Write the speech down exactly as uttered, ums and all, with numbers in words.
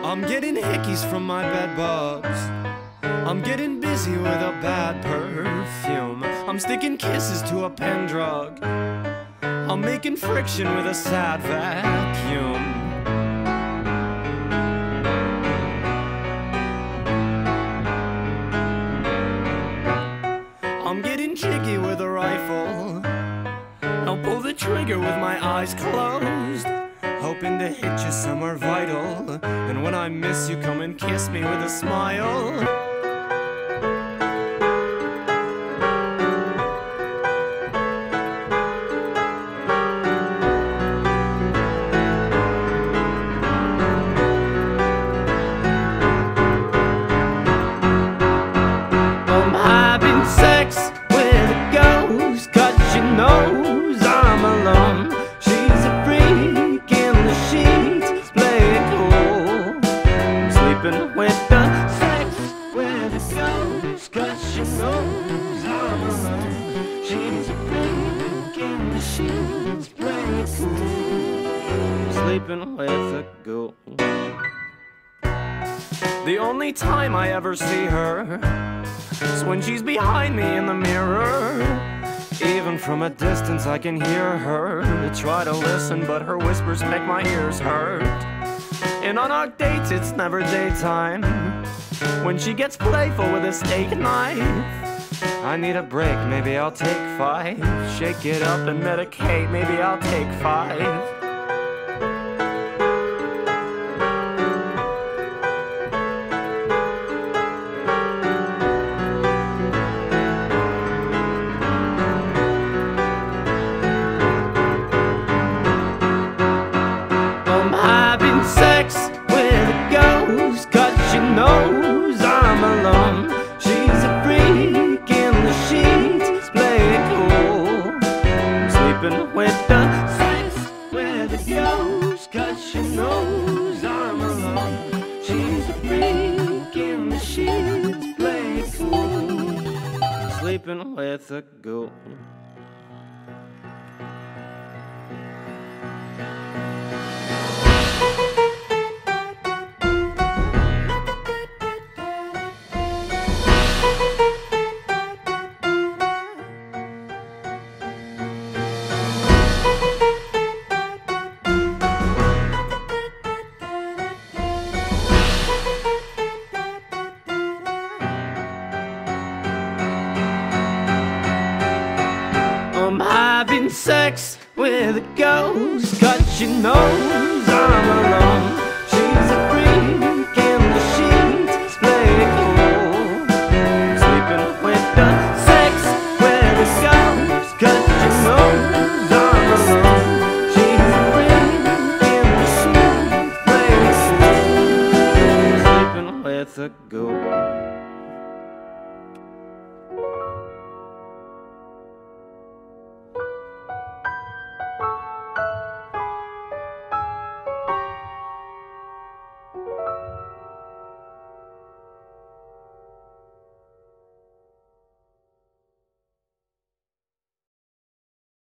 I'm getting hickeys from my bed bugs. I'm getting busy with a bad perfume. I'm sticking kisses to a pen drug. I'm making friction with a sad vacuum. I'm getting jiggy with a rifle. I'll pull the trigger with my eyes closed, hoping to hit you somewhere vital. And when I miss you, come and kiss me with a smile. I'm having sex with a ghost, 'cause she knows I'm alone. She's a freak in the sheets, play it cool. I'm sleeping with the sex with a ghost, 'cause she knows I'm alone. She's a freak in the sheets, play it cool. I'm sleeping with a ghoul. The only time I ever see her is when she's behind me in the mirror. Even from a distance I can hear her. I try to listen, but her whispers make my ears hurt. And on our dates it's never daytime. When she gets playful with a steak knife, I need a break, maybe I'll take five. Shake it up and medicate, maybe I'll take five. Sex with a ghost, 'cause she knows I'm alone. She's a freak in the sheets, play it cool. I'm sleeping with the sex with a ghost, 'cause she knows I'm alone. She's a freak in the sheets, play it cool. I'm sleeping with a ghoul. I'm having sex with a ghost, 'cause she knows I'm